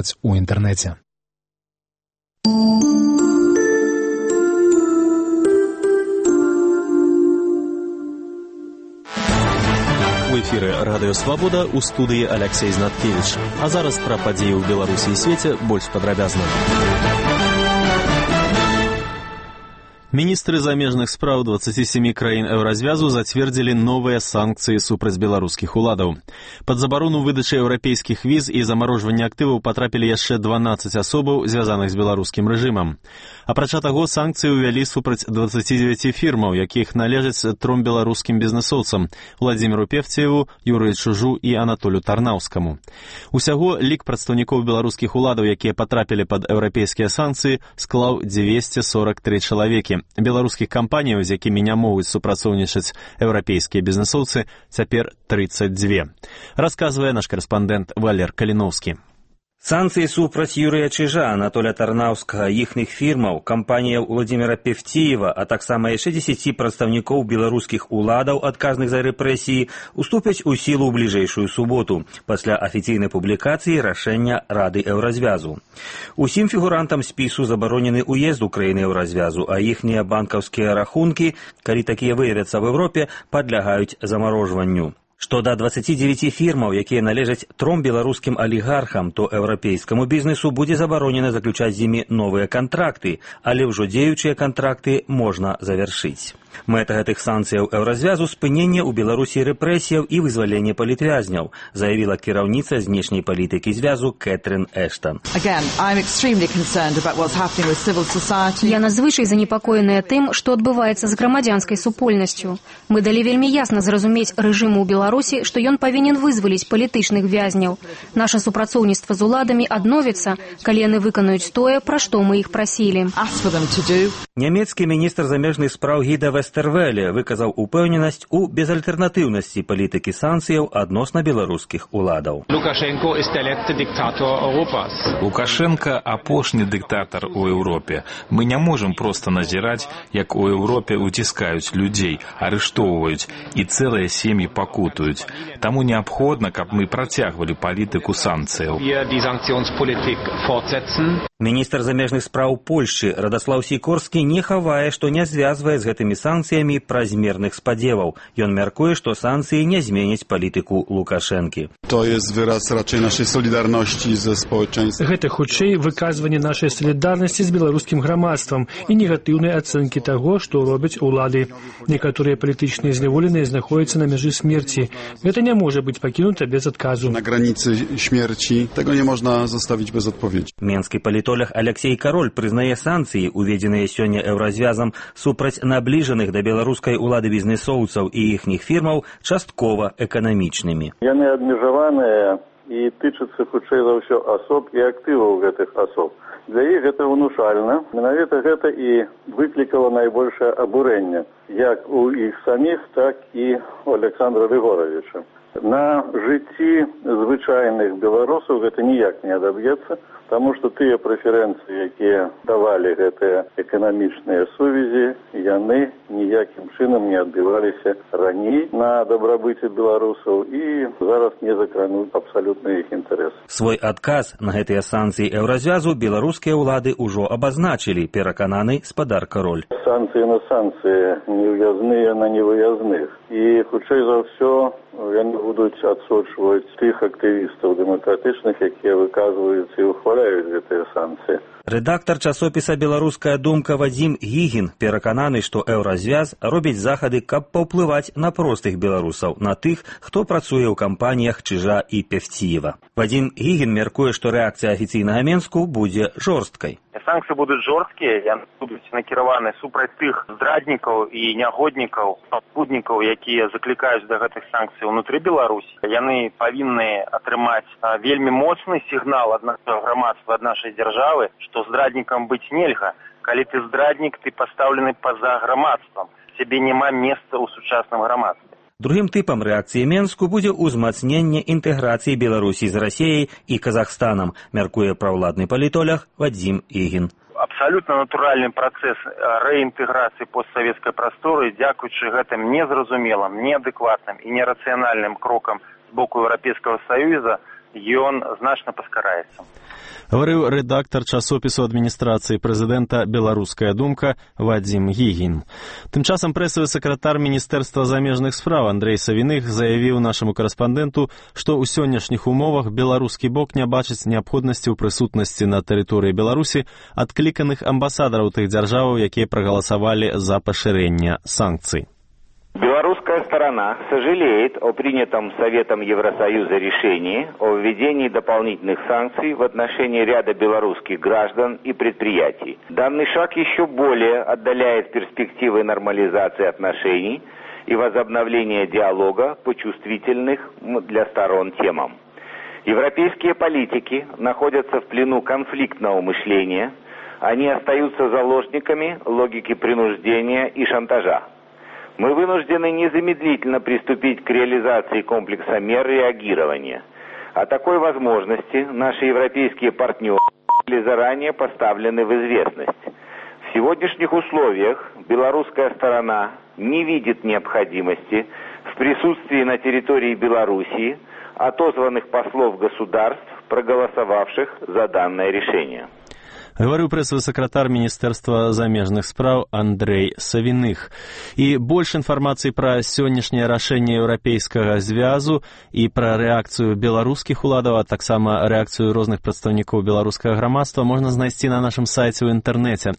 слухаць у інтэрнэце. У эфіры Радыё Свабода, у студыі Аляксей Знаткевіч. А зараз пра падзеі ў Беларусі і свеце больш падрабязна. Міністры замежных спраў 27 краін Еўразвязу зацвердзілі новыя санкцыі супраць беларускіх уладаў. Пад забарону выдачы еўрапейскіх віз і замарожвання актываў патрапілі яшчэ 12 асобаў, звязаных з беларускім рэжымам. Апрача таго, санкцыі ўвялі супраць 29 фірмаў, якіх належаць 3 беларускім бізнэсоўцам – Владзіміру Певцееву, Юрыю Чужу і Анатолю Тарнаўскаму. Усяго лік прадстаўнікоў беларускіх уладаў, якія патрапілі пад еўрапейскія санкцыі, склаў 243 чалавекі. Беларускіх кампаніяў, з якімі не могуць супрацоўнічаць еўрапейскія бізнэсоўцы, цяпер 32. Расказвае наш карэспандэнт Валер Каліноўскі. Санкцыі супраць Юрыя Чижа, Анатоля Тарнаўскага, іхных фірмаў, кампаніяў Владзіміра Певціева, а таксама яшчэ 10 прадстаўнікоў беларускіх уладаў, адказных за рэпрэсіі, уступяць у сілу ў бліжэйшую суботу, пасля афіцыйнай публікацыі рашэння Рады Еўразвязу. Усім фігурантам спісу забаронены ўезд у краіны Еўразвязу, а іхнія банкаўскія рахункі, калі такія выявяцца в Еўропе, падлягаюць замарожванню. Што да 29 фірмаў, якія належаць 3 беларускім алігархам, то еўрапейскаму бізнесу будзе забаронена заключаць з імі новыя кантракты, але ўжо дзеючыя кантракты можна завяршыць. Мэта гэтых санкцыяў Еўразвязу – спыненне ў Беларусі рэпрэсіяў і вызваленне палітвязняў, заявіла кіраўніца знешняй палітыкі звязу Кэтрин Эштон. Я надзвычай занепакоеная тым, што адбываецца з грамадзянскай супольнасцю. Мы далі вельмі ясна зразумець рэжыму ў Беларусі, што ён павінен вызваліць палітычных вязняў. Наша супрацоўніцтва з уладамі адновіцца, калі яны выканаюць тое, пра што мы іх прасілі. Нямецкі міністр замежных спраў Гіда Вестервеле выказаў упэўненасць у безальтэрнатыўнасці палітыкі санкцыяў адносна беларускіх уладаў. Лукашенко – апошні дыктатар у Еўропе. Мы не можам проста назіраць, як у Еўропе уціскаюць людзей, арыштоўваюць, і цэлыя сем'і пакутаюць. Таму неабходна, каб мы працягвалі палітыку санкцыяў. Міністр замежных спраў Польшчы Радаслаў Сікорскі не хавае, што не звязвае з гэтымі санкцыямі празмерных спадзеваў. Ён мяркуе, што санкцыі не зменяць палітыку Лукашэнкі. Гэта хутчэй выказванне нашай салідарнасці з беларускім грамадствам і негатыўнай ацэнкі таго, што робяць улады. Некаторыя палітычныя зняволеныя знаходзяцца на мяжы смерці. Гэта не можа быць пакінута без адказу. На граніцы смерці таго не можна заставіць без адповедзі. Менскі палітолог Аляксей Кароль прызнае санкцыі, уведзеныя сёння Еўразвязам супраць набліжаных да беларускай улады бізнэсоўцаў і іхніх фірмаў, часткова эканамічнымі. Яны абмежаваныя і тычацца хутчэй за ўсё асоб і актываў гэтых асоб. Для іх гэта внушальна. Менавіта гэта і выклікала найбольшае абурэнне, як у іх саміх, так і у Александра Григоровича. На жыцці звычайных беларусаў гэта ніяк не адаб'ецца, таму што тыя прэферэнцыі, якія давалі гэтыя эканамічныя сувязі, яны ніякім чынам не адбіваліся раней на дабрабыце беларусаў і зараз не закрануць абсалютна іх інтарэс. Свой адказ на гэтыя санкцыі Еўразвязу беларускія ўлады ўжо абазначылі, перакананы спадар Кароль. Санкцыі на санкцыі, невыязныя на невыязных. І хутчэй за ўсё яны будуць адсочваць тых актывістаў дэмакратычных, якія выказваюцца і ухваляюць гэтыя санкцыі. Рэдактар часопіса «Беларуская думка» Вадзім Гігін перакананы, што Еўразвяз робіць захады, каб паўплываць на простых беларусаў, на тых, хто працуе ў кампаніях Чижа і Певціева. Вадзім Гігін мяркуе, што рэакцыя афіцыйнага Менску будзе жорсткай. Санкцыі будуць жорсткія, яны будуць накіраваны супраць тых здраднікаў і нягоднікаў, папуднікаў, якія заклікаюць да гэтых санкцый унутры Беларусі. Яны павінны атрымаць вельмі моцны сігнал ад нашага грамадства, ад нашай дзяржавы, што здраднікам быць нельга. Калі ты здраднік, ты пастаўлены па-за грамадствам. Цябе няма месца ў сучасным грамадстве. Другім тыпам рэакцыі Менску будзе ўзмацненне інтэграцыі Беларусі з Расіяй і Казахстанам, мяркуе праўладны палітолог Вадзім Гігін. Абсалютна натуральны працэс рэінтэграцыі постсавецкай прасторы, дзякуючы гэтым незразумелым, неадэкватным і нерацыянальным крокам з боку Еўрапейскага Саюза, ён значна паскараецца. Говорив редактор часопису адміністрації президента «Беларуская думка» Вадзім Гігін. Тим часом пресовий секретар Міністерства замежных справ Андрей Савіных заявіў нашаму корэспандэнту, што ў сённяшніх умовах беларускі бок не бачыць неабходнасці ў прысутнасці на тэрыторыі Беларусі адкліканых амбасадараў тых дзяржаваў, якія прагаласавалі за пашырэнне санкцый. Белорусская сторона сожалеет о принятом Советом Евросоюза решении о введении дополнительных санкций в отношении ряда белорусских граждан и предприятий. Данный шаг еще более отдаляет перспективы нормализации отношений и возобновления диалога по чувствительных для сторон темам. Европейские политики находятся в плену конфликтного мышления, они остаются заложниками логики принуждения и шантажа. Мы вынуждены незамедлительно приступить к реализации комплекса мер реагирования. О такой возможности наши европейские партнеры были заранее поставлены в известность. В сегодняшних условиях белорусская сторона не видит необходимости в присутствии на территории Белоруссии отозванных послов государств, проголосовавших за данное решение. Говорю пресовый секретар Министерства замежных справ Андрей Савіных. И больше информации про сённяшняе рашэнне Еўрапейскага звязу и про реакцию белорусских уладов, а таксама реакцию розных представников белорусского грамадства можно знайсці на нашем сайте в интернете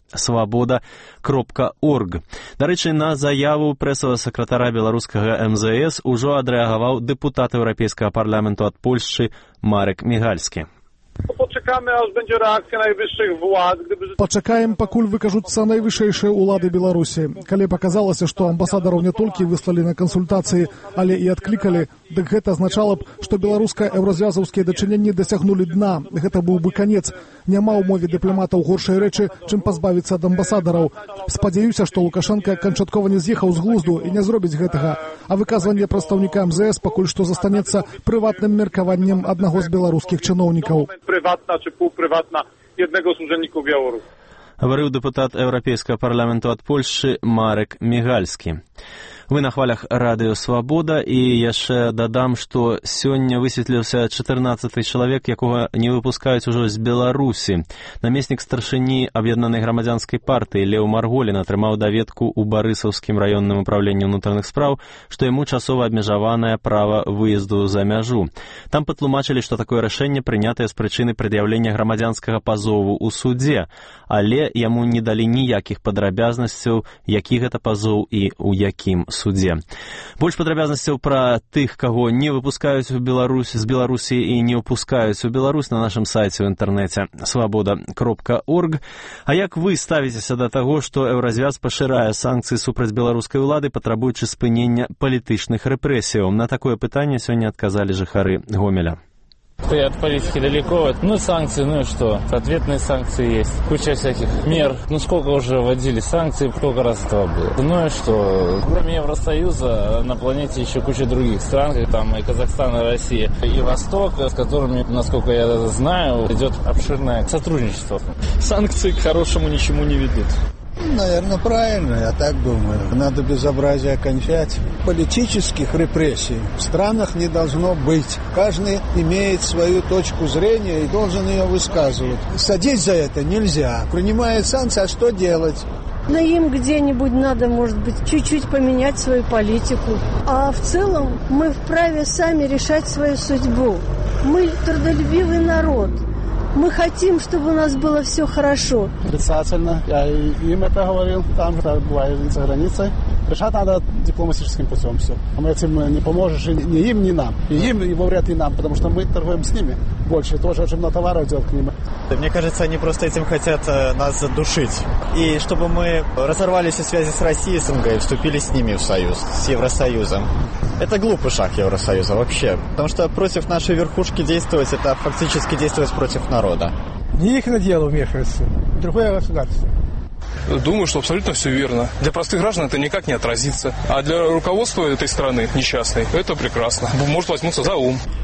svoboda.org. Дарэчы, на заяву пресового секретара белорусского МЗС ужо адрэагаваў депутат Европейского парламенту от Польши Марек Мигальски. Poczekamy, aż będzie reakcja najwyższych władz. Пачакаем, пакуль выкажуцца найвышэйшыя ўлады Беларусі. Калі паказалася, што амбасадараў не толькі выслалі на кансультацыі, але і адклікалі, дык гэта азначала б, што беларуска-еўразвязаўскія дачыненні дасягнулі дна. Гэта быў бы канец. Няма ў мове дыпламатаў горшай рэчы, чым пазбавіцца ад амбасадараў. Спадзяюся, што Лукашенко канчаткова не з'ехаў з глузду і не зробіць гэтага. А выказванне прадстаўніка МЗС пакуль што застанецца прыватным меркаваннем аднаго з беларускіх чыноўнікаў. Prywatna czy półprywatna jednego z urzędników Białorusi. Говорил депутат Европейского парламента от Польши Марек Мигальски. Вы на хвалях радыё «Свабода», і яшчэ дадам, што сёння высветліўся 14-й чалавек, якога не выпускаюць ужо з Беларусі. Намеснік старшыні Аб'яднанай грамадзянскай партыі Леў Марголін атрымаў даведку ў Барысаўскім раённым управленні ўнутраных спраў, што яму часова абмежаванае права выезду за мяжу. Там патлумачылі, што такое рашэнне прынятае з прычыны прад'яўлення грамадзянскага пазову ў судзе, але яму не далі ніякіх падрабязнасцяў, які гэта пазоў і ў якім судзе. Больш падрабязнасцяў пра тых, каго не выпускаюць з Беларусі і не ўпускаюць у Беларусь на нашым сайце ў інтэрнэце svoboda.org. А як вы ставіцеся да таго, што Еўразвяз пашырае санкцыі супраць беларускай улады, патрабуючы спынення палітычных рэпрэсіяў? На такое пытанне сёння адказалі жыхары Гомеля. Ты от политики далеко. Санкции, и что? Ответные санкции есть. Куча всяких мер. Сколько уже вводили санкций, сколько раз этого было. И что? Кроме Евросоюза, на планете еще куча других стран, как там и Казахстан, и Россия, и Восток, с которыми, насколько я знаю, идет обширное сотрудничество. Санкции к хорошему ничему не ведут. Наверное, правильно, я так думаю. Надо безобразие кончать. Политических репрессий в странах не должно быть. Каждый имеет свою точку зрения и должен ее высказывать. Садить за это нельзя. Принимает санкции, а что делать? Но им где-нибудь надо, может быть, чуть-чуть поменять свою политику. А в целом мы вправе сами решать свою судьбу. Мы трудолюбивый народ. Мы хотим, чтобы у нас было все хорошо. Отрицательно. Я им это говорил. Там это бывает за границей. Решать надо дипломатическим путем все. Этим не поможешь ни им, ни нам. И им, и вряд ли нам, потому что мы торгуем с ними больше. Тоже очень много товаров делать к ним. Мне кажется, они просто этим хотят нас задушить. И чтобы мы разорвали все связи с Россией, СНГ, и вступили с ними в союз, с Евросоюзом. Это глупый шаг Евросоюза вообще. Потому что против нашей верхушки действовать, это фактически действовать против народа. Не их на дело вмешиваться. Другое государство. Думаю, что абсолютно все верно. Для простых граждан это никак не отразится. А для руководства этой страны несчастной это прекрасно. Может возьмутся за ум.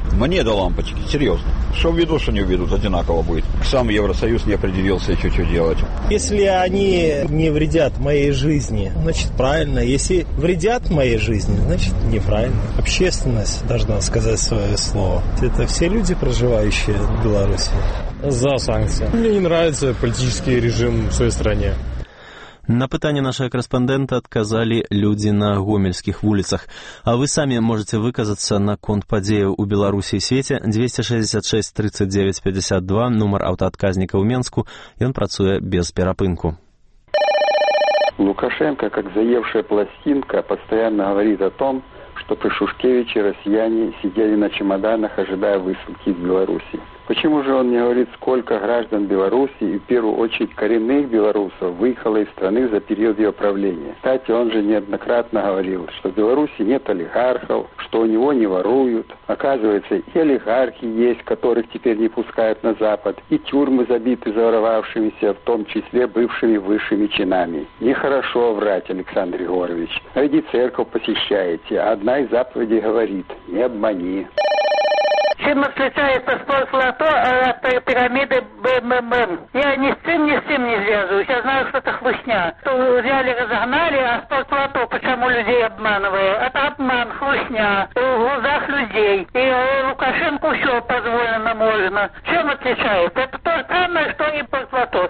Мне до лампочки, серьезно. Что введут, что не введут, одинаково будет. Сам Евросоюз не определился еще, что делать. Если они не вредят моей жизни, значит правильно. Если вредят моей жизни, значит неправильно. Общественность должна сказать свое слово. Это все люди, проживающие в Беларуси. За санкции. Мне не нравится политический режим в своей стране. На пытанне нашага корэспандэнта адказалі людзі на гомельскіх вуліцах. А вы самі можете выказацца наконт падзеяў у Беларусі і свеце. 266 39 52, нумар аўтаадказніка ў Менску. Ён працуе без перапынку. Лукашенко, как заевшая пластинка, постоянно говорит о том, что при Шушкевиче россияне сидели на чемоданах, ожидая высылки из Беларуси. Почему же он не говорит, сколько граждан Беларуси и в первую очередь коренных белорусов выехало из страны за период ее правления? Кстати, он же неоднократно говорил, что в Беларуси нет олигархов, что у него не воруют. Оказывается, и олигархи есть, которых теперь не пускают на Запад, и тюрьмы забиты заворовавшимися, в том числе бывшими высшими чинами. Нехорошо врать, Александр Егорович. Ведь церковь посещаете, а одна из заповедей говорит: не обмани. Чем отличается спорт лото от пирамиды БММ? Я ни с тем не связываюсь. Я знаю, что это хлыстня. Что взяли, разогнали, а спорт лото почему людей обманывает? Это обман, хлыстня в глазах людей. И Лукашенко все позволено можно. Чем отличается? Это то же самое, что и спорт лото.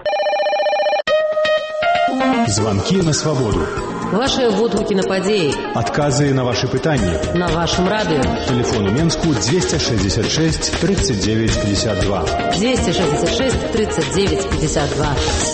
Звонки на свободу. Ваши водгукі на падзеі. Адказы на ваши пытанні. На вашем радио. Телефон у Менску 266 39 52. 266 39 52.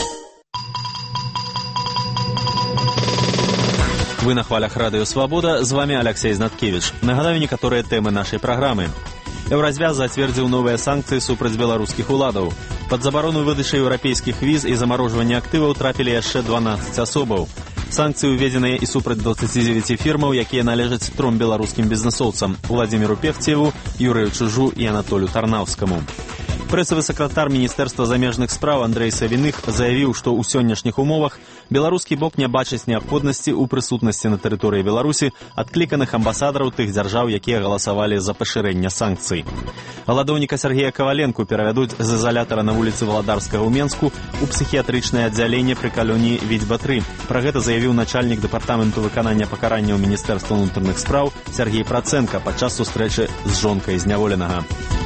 Вы на хвалях Радыё Свабода, з вами Алексей Знаткевич. Нагадаю некаторыя тэмы нашай праграмы. Еўразвяз зацвердзіў новыя санкцыі супраць беларускіх уладаў. Пад забарону выдачы еўрапейскіх віз і замарожвання актываў трапілі яшчэ 12 асобаў. Санкцыі ўведзеныя і супраць 29 фірмаў, якія належаць 3 беларускім бізнесоўцам – Владзіміру Певцееву, Юрыю Чужу і Анатолю Тарнаўскаму. Прэсавы сакратар Міністэрства замежных спраў Андрэй Савіных заявіў, што ў сённяшніх умовах беларускі бок не бачыць неабходнасці ў прысутнасці на тэрыторыі Беларусі адкліканых амбасадараў тых дзяржаў, якія галасавалі за пашырэнне санкцый. Галадоўніка Сергея Каваленку перавядуць з изолятара на вуліцы Валадарскага ў Менску у псіхіятрычнае аддзяленне пры калоніі Віцьба-3. Пра гэта заявіў начальнік дэпартаменту выканання пакаранняў Міністэрства ўнутраных спраў Сергей Працэнка падчас сустрэчы з жонкай зняволенага.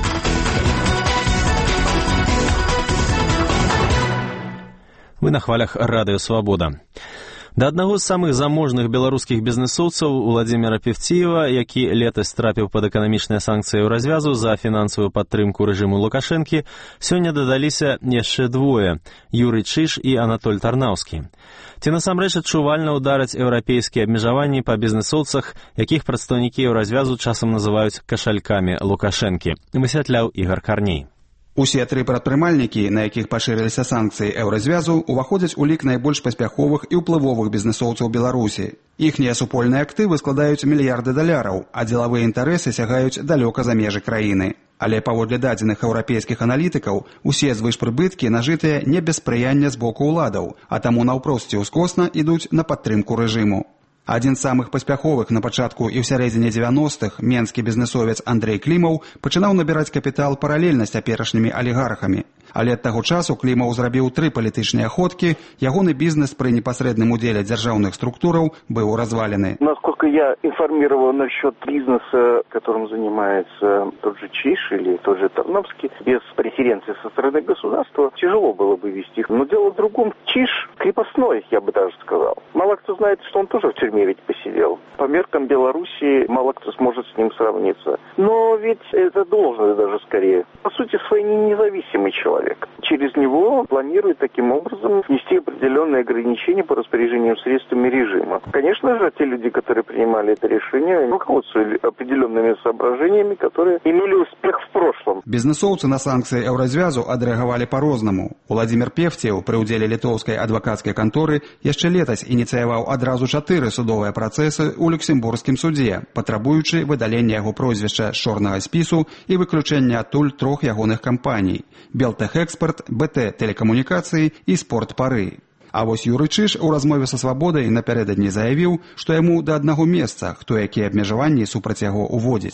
Вы на хвалях Радыё Свабода. Да аднаго з самых заможных беларускіх бізнесоўцаў Владзіміра Певціева, які летась трапіў пад эканамічныя санкцыі развязу за фінансавую падтрымку рэжыму Лукашэнкі, сёння дадаліся яшчэ двое – Юрый Чыж і Анатоль Тарнаўскі. Ці насамрэч адчувальна ўдараць еўрапейскія абмежаванні па бізнесоўцах, якіх прадстаўнікі развязу часам называюць кашалькамі Лукашэнкі, высвятляў Ігар Карней. Усе тры прадпрымальнікі, на якіх пашырыліся санкцыі еўразвязу, уваходзяць у лік найбольш паспяховых і ўплывовых бізнесоўцаў Беларусі. Іхнія супольныя актывы складаюць мільярды даляраў, а дзелавыя інтарэсы сягаюць далёка за межы краіны. Але паводле дадзеных еўрапейскіх аналітыкаў, усе звышпрыбыткі нажытыя не без спрыяння з боку ўладаў, а таму наўпрост ці ўскосна ідуць на падтрымку рэжыму. Адзін з самых паспяховых на пачатку і ў сярэдзіне 90-х менскі бізнесовец Андрэй Клімаў пачынаў набіраць капітал паралельна з цяперашнімі алігархамі. Але ад таго часу Клімаў зрабіў 3 палітычныя ходкі, ягоны бізнес пры непасрэдным удзеле дзяржаўных структураў быў развалены. Насколько я информирован насчет бизнеса, которым занимается тот же Чиж или тот же Тарнавский, без преференций со стороны государства тяжело было бы вести их. Но дело в другом. Чиж крепостной, я бы даже сказал. Мало кто знает, что он тоже в тюрьме ведь посидел. По меркам Белоруссии мало кто сможет с ним сравниться. Но ведь это должность даже скорее. По сути, своей независимый человек. Через него планирует таким образом внести определенные ограничения по распоряжению средствами режима. Конечно же, те люди, которые принимали это решение, руководствовались определенными соображениями, которые имели успех в прошлом. Бізнесоўцы на санкцыі еўразвязу адрэагавалі па-рознаму. Владзімір Певцеў пры ўдзеле літоўскай адвакацкай канторы яшчэ летась ініцыяваў адразу 4 судовыя працэсы ў люксембургскім судзе, патрабуючы выдалення яго прозвішча з чорнага спісу і выключэння адтуль 3 ягоных кампаній – Белтэхэкспарт, БТ Тэлекамунікацыі і Спортпары. А вось Юрый Чыж у размове са Свабодай напярэдадні заявіў, што яму да аднаго месца, хто якія абмежаванні супраць яго уводзіць.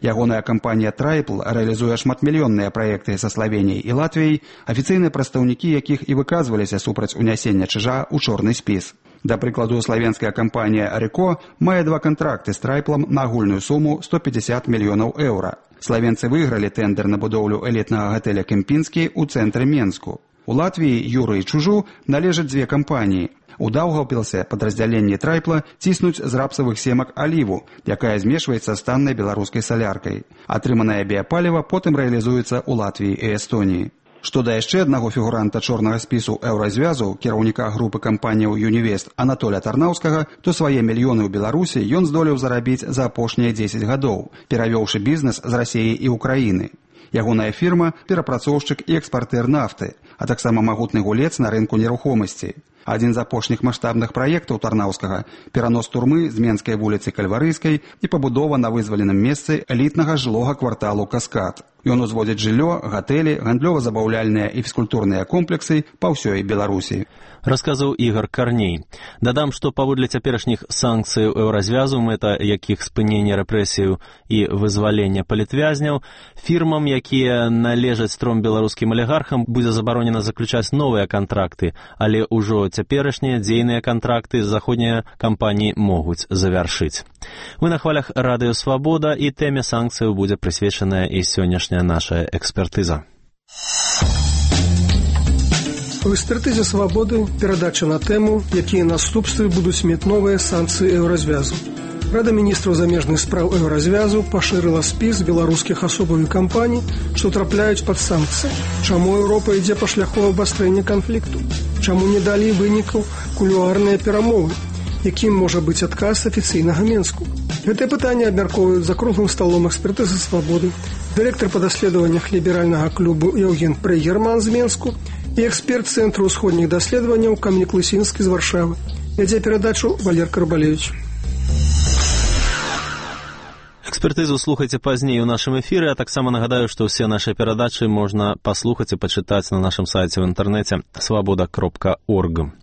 Ягоная кампанія «Трайпл» рэалізуе шматмільённыя праекты са Славеніяй і Латвіяй, афіцыйныя прадстаўнікі якіх і выказваліся супраць унясення чыжа ў чорны спіс. Да прыкладу, славенская кампанія «Реко» мае 2 кантракты з «Трайплам» на агульную суму 150 мільёнаў еўра. Славенцы выйгралі тэндэр на будоўлю элітнага гатэля «Кемпінскі» ў цэнтры Менску. У Латвіі Юры і Чужу належаць 2 кампаніі. У Даўгаўпілсе падраздзяленні «Трайпла» ціснуць з рапсавых семак аліву, якая змешваецца з таннай беларускай саляркай. Атрыманае біяпаліва потым рэалізуецца ў Латвіі і Эстоніі. Што да яшчэ аднаго фігуранта чорнага спісу «Еўразвязу», кіраўніка групы кампаніяў «Юнівест» Анатоля Тарнаўскага, то свае мільёны ў Беларусі ён здолеў зарабіць за апошнія 10 гадоў, перавёўшы бізнес з Расіі і Украіны. Ягоная фірма – перапрацоўшчык і экспартэр нафты, а таксама магутны гулец на рынку нерухомасці. Адзін з апошніх маштабных праектаў Тарнаўскага – перанос турмы з Менскай вуліцы Кальварыйскай і пабудова на вызваленым месцы элітнага жылога кварталу «Каскад». Ён узводзіць жыллё, гатэлі, гандлёва-забаўляльныя і фізкультурныя комплексы па ўсёй Беларусі. Расказаў Ігор Карней. Дадам, што паводле цяперашніх санкцыяў Еўразвязу, мэта якіх спынення рэпрэсіяў і вызвалення палітвязняў, фірмам, якія належаць 3 беларускім алігархам, будзе забаронена заключаць новыя кантракты, але ўжо цяперашнія дзейныя кантракты заходнія кампаніі могуць завяршыць. Мы на хвалях Радыё Свабода, і тэме санкцыяў будзе прысвечаная і сённяшняя наша экспертыза. У экспертызе «Свабоды» перадача на тэму, якія наступствы будуць мець новыя санкцыі Еўразвязу. Рада міністраў замежных спраў Еўразвязу пашырыла спіс беларускіх асобаў і кампаній, што трапляюць пад санкцыі. Чаму Еўропа ідзе па шляху абвастрэння канфлікту? Чаму не далі вынікаў кулуарныя перамовы? Якім можа быць адказ афіцыйнага Менску? Гэтае пытанне абмяркоўваюць за круглым сталом экспертызы «Свабоды», дырэктар па даследаваннях ліберальнага клубу Еўген Прэгерман з Менску і эксперт Цэнтру ўсходніх даследаванняў Камнік Лысінскі з Варшавы. Вядзе перадачу Валер Карбалевіч. Экспертызу слухайце пазней у нашым эфіры, а таксама нагадаю, што ўсе нашы перадачы можна паслухаць і пачытаць на нашым сайце ў інтэрнэце swaboda.org.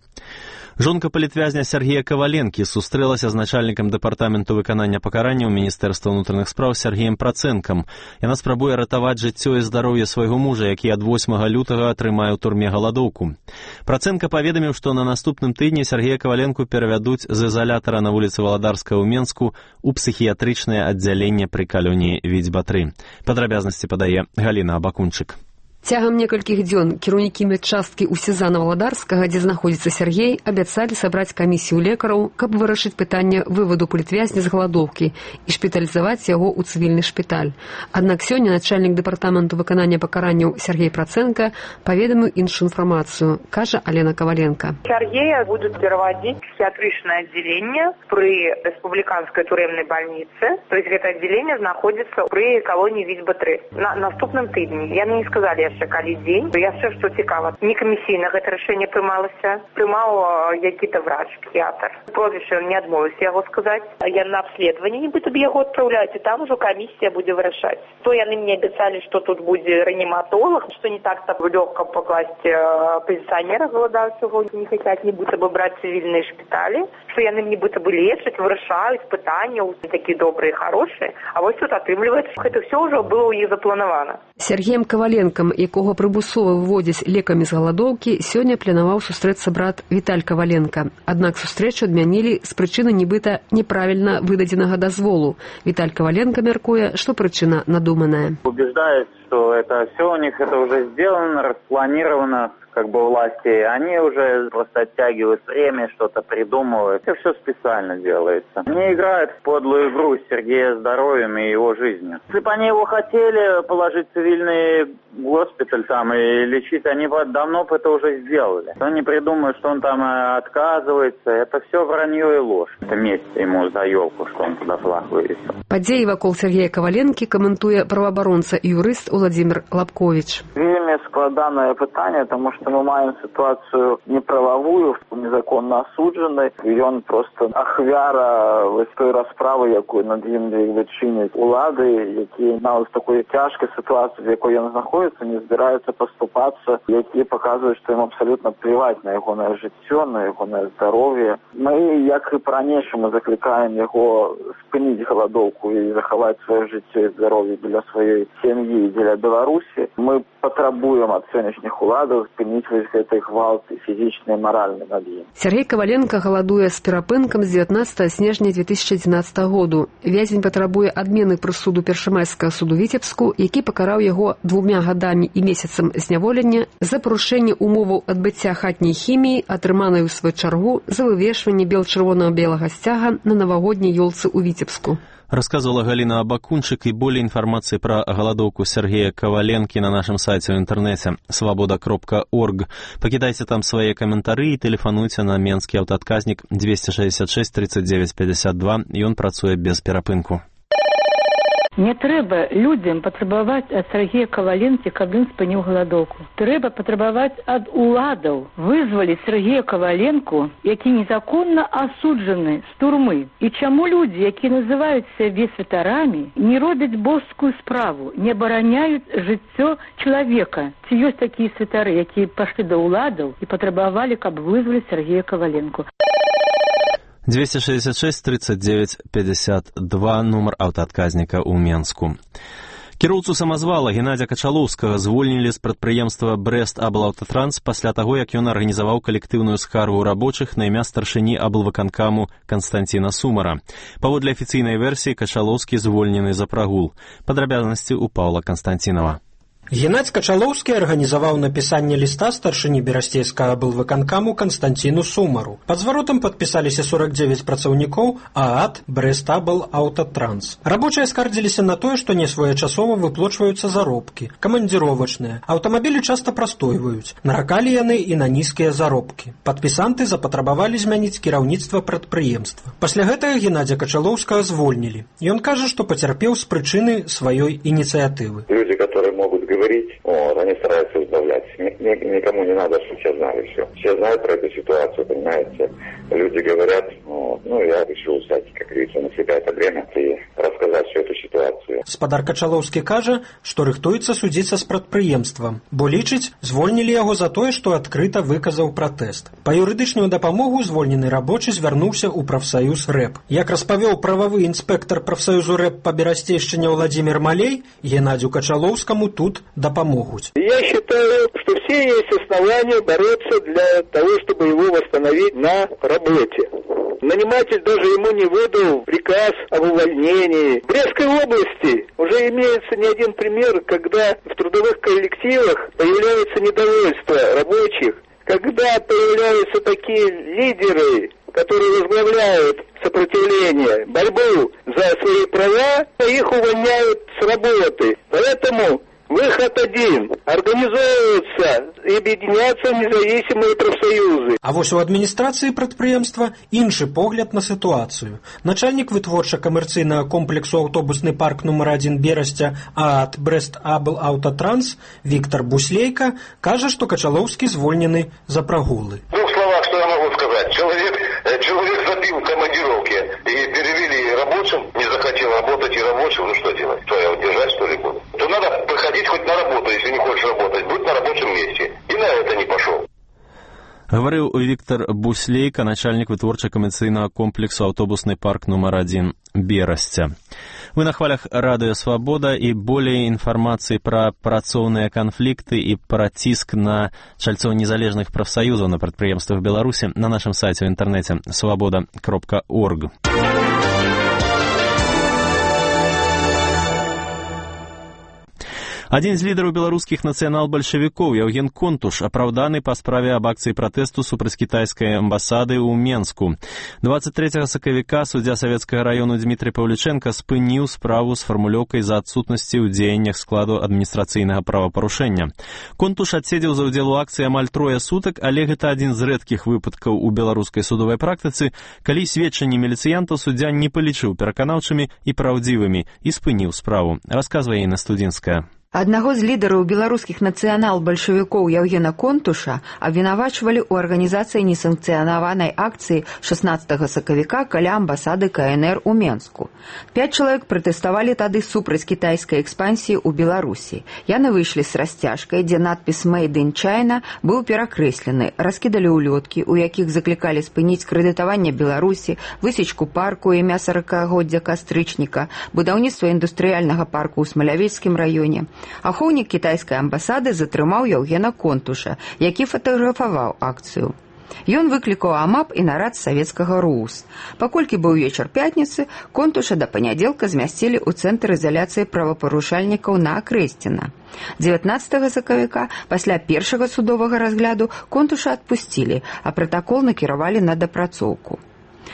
Жонка палітвязня Сергея Каваленкі сустрэлася з начальнікам дэпартаменту выканання пакаранняў Міністэрства ўнутраных спраў Сергеем Працэнкам. Яна спрабуе ратаваць жыццё і здароўе свайго мужа, які ад 8 лютага атрымае ў турме галадоўку. Працэнка паведаміў, што на наступным тыдні Сергея Каваленку перавядуць з изолятара на вуліцы Валадарская ў Менску ў псіхіятрычнае аддзяленне пры калоніі Відзьба-3. Падрабязнасці падае Галіна Абакунчык. Цягам некалькіх дзён кіраўнікі медчасткі ў СІЗА Валадарскага, дзе знаходзіцца Сергей, абяцалі сабраць камісію лекараў, каб вырашыць пытанне вываду палітвязня з галадоўкі і шпіталізаваць яго ў цывільны шпіталь. Аднак сёння начальнік дэпартаменту выканання пакаранняў Сергей Працэнка паведаміў іншую інфармацыю, кажа Алена Коваленко. Сергея будут переводить в психиатричное отделение при республиканской тюремной больнице. То есть это отделение находится при колонии Відзьба-3. На наступным тыдні. Я не сказали яшчэ калі дзень. Яшчэ што цікава, не камісійна гэта рашэнне прымалася. Прымаў які-то врач, психиатр. Прозвішча не адмовіўся яго сказаць. Я на обследование нібыта яго адпраўляюць, і там ужо камісія будзе вырашаць. То яны мне абяцалі, што тут будзе реаниматолог, што не так-то лёгка покласць пенсионера голодаўцього, не хотят нібыта бы браць цивільныя шпіталі, што яны нібыта бы лечаць, вырашаюць пытанні, такія добрыя, хорошыя. А вось тут атрымліваецца, гэта ўсё ўжо было і запланавана. Сергеем Коваленкам, якога прымусова выводзяць лекамі з галадоўкі, сёння планаваў сустрэцца брат Віталь Коваленко. Аднак сустрэчу адмянілі з прычыны нібыта неправільна выдадзенага дазволу. Віталь Коваленко мяркуе, што прычына надуманая. Убеждаюсь, что это все у них это уже сделано, распланировано. Как бы власти, они уже просто оттягивают время, что-то придумывают. Это все специально делается. Они играют в подлую игру с Сергея здоровьем и его жизнью. Если бы они его хотели положить в цивильный госпиталь там и лечить, они бы давно бы это уже сделали. Они придумают, что он там отказывается. Это все вранье и ложь. Это месть ему за елку, что он туда флаг вывесил. Падзеі вакол Сергея Коваленкі каментуе праваабаронца і юрыст у Владимир Лапкович. Вельмі складанае пытанне, таму што мы маем сітуацыю неправавую, незаконна асуджаны. Ён проста ахвяра вось той расправы, якую над ім чыняць улады, якія нават з такой цяжкай сітуацыі, в якой ён знаходзіцца, не збіраюцца паступацца, якія паказваюць, што ім абсалютна пліваць на ягонае жыццё, на ягонае здароўе. Мы, як і па-ранейшаму, заклікаем яго спыніць галадоўку і захаваць сваё жыццё і здароўе для сваёй сям'і і для Беларусі. Мы патрабуем ад сённяшніх уладаў спыніць вось гэты гвалт і фізічны і маральны над ім. Сергей Коваленко галадуе з перапынкам з 19 снежня 2011 году. Вязень патрабуе адмены прысуду першамайскага суду Віцебску, які пакараў яго 2 гадамі і месяцам зняволення за парушэнне умоваў адбыцця хатняй хіміі, атрыманай у сваю чаргу за вывешванне бел-чырвона-белага сцяга на навагодняй ёлцы ў Віцебску. Рассказывала Галина Абакунчик, и более информации про голодовку Сергея Коваленки на нашем сайте в интернете svoboda.org. Покидайте там свои комментарии и телефонуйте на Менский автоотказник 266 39 52, и он працуе без перапынку. Не трэба людзям патрабаваць ад Сергея Коваленкі, каб ён спыніў галадоўку. Трэба патрабаваць ад уладаў вызваліць Сергея Коваленку, які незаконна асуджаны з турмы. І чаму людзі, якія называюць сябе святарамі, не робяць боскую справу, не абараняюць жыццё чалавека? Ці ёсць такія святары, якія пашлі да ўладаў і патрабавалі, каб вызваліць Сергея Коваленку? 266 39 52, нумар аўтаадказніка ў Менску. Кіроўцу самазвала Геннадзя Качалоўскага звольнілі з прадпрыемства «Брэст-Аблаўтатранс» пасля таго, як ён арганізаваў калектыўную скаргу рабочых на імя старшыні аблвыканкаму Канстанціна Сумара. Паводле афіцыйнай версіі, Качалоўскі звольнены за прагул. Падрабязнасці ў Паўла Канстанцінава. Геннадзь Качалоўскі арганізаваў напісанне ліста старшыні берасцейскага аблвыканкаму Канстанціну Сумару. Пад зваротам падпісаліся 49 працаўнікоў ААТ «Брэст-Аблаўтатранс». Рабочыя скардзіліся на тое, што несвоечасова выплочваюцца заробкі, камандзіровачныя, аўтамабілі часта прастойваюць. Наракалі яны і на нізкія заробкі. Падпісанты запатрабавалі змяніць кіраўніцтва прадпрыемства. Пасля гэтага Геннадзя Качалоўскага звольнілі. Ён кажа, што пацярпеў з прычыны сваёй ініцыятывы. Люди, которые могут говорить, они стараются избавлять. Никому не надо, чтобы все знали все. Все знают про эту ситуацию, понимаете. Люди говорят, я решил взять, как говорится, на себя это время и рассказать всю эту ситуацию. Спадар Качалоўскі кажа, што рыхтуецца судзіцца з прадпрыемствам, бо лічыць, звольнілі яго за тое, што адкрыта выказаў пратэст. Па юрыдычную дапамогу звольнены рабочы звярнуўся ў прафсаюз РЭП. Як распавёў прававы інспектар прафсаюзу РЭП па Берасцейшчыне Владимир Малей, Геннадзю Качалоўскаму тут дапамогуць. Я считаю, что все есть основания бороться для того, чтобы его восстановить на работе. Наниматель даже ему не выдал приказ об увольнении. В Брестской области уже имеется не один пример, когда в трудовых коллективах появляется недовольство рабочих, когда появляются такие лидеры, которые возглавляют сопротивление, борьбу за свои права, их увольняют с работы. Поэтому выход один – организовываться и объединяться в независимые профсоюзы. А вось у адміністрацыі прадпрыемства іншы погляд на сітуацыю. Начальнік вытворча-камерцыйнага комплексу аўтобусны парк нумар 1 Берасця ААТ «Брэст-Аблаўтатранс» Віктор Буслейка кажа, што Качалоўскі звольнены за прагулы. В двух словах, что я могу сказать. Человек забил командировки и перевели рабочим, не захотел работать и рабочим, что делать? Что, я удержать, что ли, буду? То надо выходить хоть на работу, если не хочешь работать, будь на рабочем месте. И на это не пошел. Гаварыў Віктор Буслейка, начальнік вытворча-камерцыйнага комплексу аўтобусны парк нумар 1 Берасця. Вы на хвалях радыё «Свабода» і болей інфармацыі пра працоўныя канфлікты і пра ціск на чальцоў незалежных прафсаюзаў на прадпрыемствах Беларусі на нашым сайце ў інтэрнэце svoboda.org. Адзін з лідараў беларускіх нацыянал-бальшавікоў Яўген Контуш апраўданы па справе аб акцыі пратэсту супраць кітайскай амбасады ў Менску. 23 сакавіка суддзя Савецкага раёну Дмітрый Паўлічэнка спыніў справу з фармулёўкай за адсутнасці ў дзеяннях складу адміністрацыйнага правапарушэння. Контуш адседзеў за ўдзел у акцыі амаль 3 сутак, але гэта адзін з рэдкіх выпадкаў у беларускай судовай практыцы, калі сведчанні міліцыянтаў суддзя не палічыў пераканаўчымі і праўдзівымі і спыніў справу, расказвае Інна Студзінская. Аднаго з лідараў беларускіх нацыянал-бальшавікоў Яўгена Контуша абвінавачвалі ў арганізацыі несанкцыянаванай акцыі 16 сакавіка каля амбасады КНР у Менску. 5 чалавек пратэставалі тады супраць кітайскай экспансіі ў Беларусі. Яны выйшлі з расцяжкай, дзе надпіс «Made in China» быў перакрэслены, раскідалі ўлёткі, у якіх заклікалі спыніць крэдытаванне Беларусі, высечку парку імя 40-годдзя кастрычніка, будаўніцтва індустрыяльнага парку ў Смалявецкім раёне. Ахоўнік кітайскай амбасады затрымаў Яўгена Контуша, які фатаграфаваў акцыю. Ён выклікаў АМАП і нарад савецкага РУС. Паколькі быў вечар пятніцы, Контуша да панядзелка змясцілі ў цэнтр ізаляцыі правапарушальнікаў на Акрэсціна. 19 сакавіка, пасля першага судовага разгляду, Контуша адпусцілі, а пратакол накіравалі на дапрацоўку.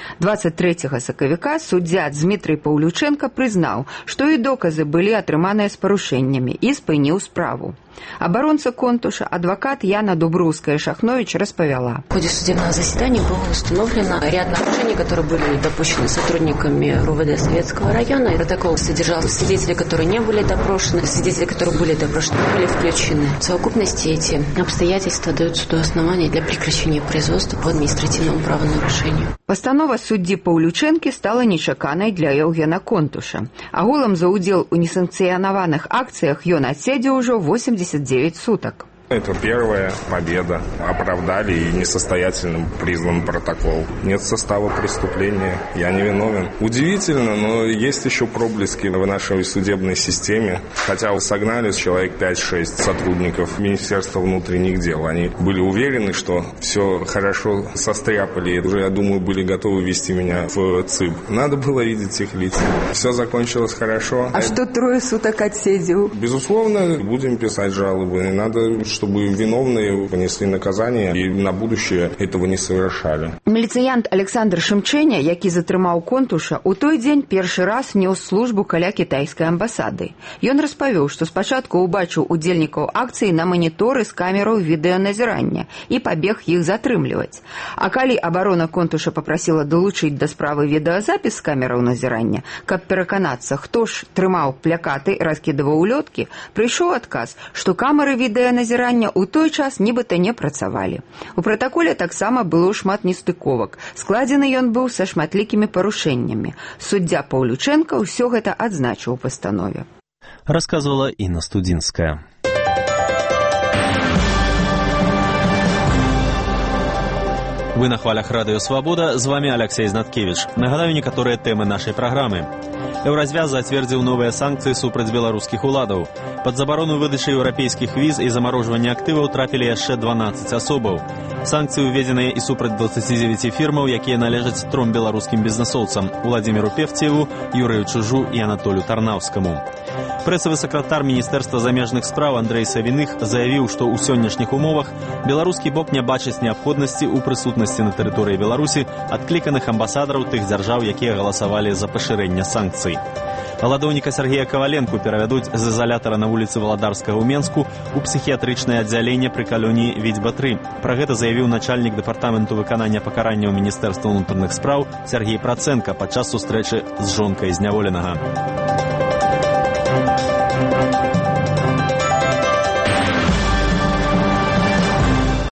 23 сакавіка суддзя Дзмітрый Паўлючэнка прызнаў, што і доказы былі атрыманыя з парушэннямі і спыніў справу. Оборонца Контуша, адвокат Яна Дубровская-Шахнович распавяла. В ходе судебного заседания было установлено ряд нарушений, которые были допущены сотрудниками РУВД Советского района. И протокол содержал свидетели, которые не были допрошены, свидетели, которые были допрошены, были включены. В совокупности эти обстоятельства дают суду основания для прекращения производства по административному правонарушению. Постанова суддзі Паўлючэнкі стала нечаканай для Яўгена Контуша. Агулам за удзел у несанкцыянаваных акцыях ён адседзеў ужо 89 суток. Это первая победа. Оправдали и несостоятельным признан протокол. Нет состава преступления. Я не виновен. Удивительно, но есть еще проблески в нашей судебной системе. Хотя согнали человек 5-6 сотрудников Министерства внутренних дел. Они были уверены, что все хорошо состряпали. Уже, я думаю, были готовы вести меня в ЦИБ. Надо было видеть их лица. Все закончилось хорошо. А что 3 суток отсидел? Безусловно, будем писать жалобы. Надо, чтобы виновные понесли наказание и на будущее этого не совершали. Міліцыянт Александр Шымчэня, які затрымаў Контуша, у той дзень першы раз нёс службу каля кітайскай амбасады. Ён распавёў, што спачатку ўбачыў удзельнікаў акцыі на маніторы з камераў відэаназірання і пабег іх затрымліваць. А калі абарона Контуша папрасіла далучыць да справы відэазапіс з камераў назірання, каб пераканацца, хто ж трымаў плякаты і раскідаваў улёткі, прыйшоў адказ, што камеры відэаназірання у той час нібыта не працавалі. У пратаколе таксама было шмат нестыковак. Складзены ён быў са шматлікімі парушэннямі. Суддзя Паўлючэнка ўсё гэта адзначыў у пастанове. Рассказывала Инна Студинская. Вы на хвалях Радио Свобода, з вами Алексей Знаткевич. Нагадаю некаторыя тэмы нашай праграмы. Еўразвяз зацвердзіў новыя санкцыі супраць беларускіх уладаў. Пад забарону выдачы еўрапейскіх віз і замарожвання актываў трапілі яшчэ 12 асобаў. Санкцыі ўведзеныя і супраць 29 фірмаў, якія належаць 3 беларускім бізнесоўцам – Владзіміру Певцееву, Юрыю Чужу і Анатолю Тарнаўскаму. Прэсавы сакратар Міністэрства замежных спраў Андрэй Савіных заявіў, што ў сённяшніх умовах беларускі бок не бачыць неабходнасці ў прысутнасці на тэрыторыі Беларусі адкліканых амбасадараў тых дзяржаў, якія галасавалі за пашырэнне санкцый. Галадоўніка Сергея Каваленку перавядуць з изолятора на вуліцы Валадарскага ў Менску у псіхіятрычнае аддзяленне пры калоніі Відзьба-3. Пра гэта заявіў начальнік дэпартаменту выканання пакаранняў Міністэрства ўнутраных спраў Сергей Працэнка падчас сустрэчы з жонкай зняволенага.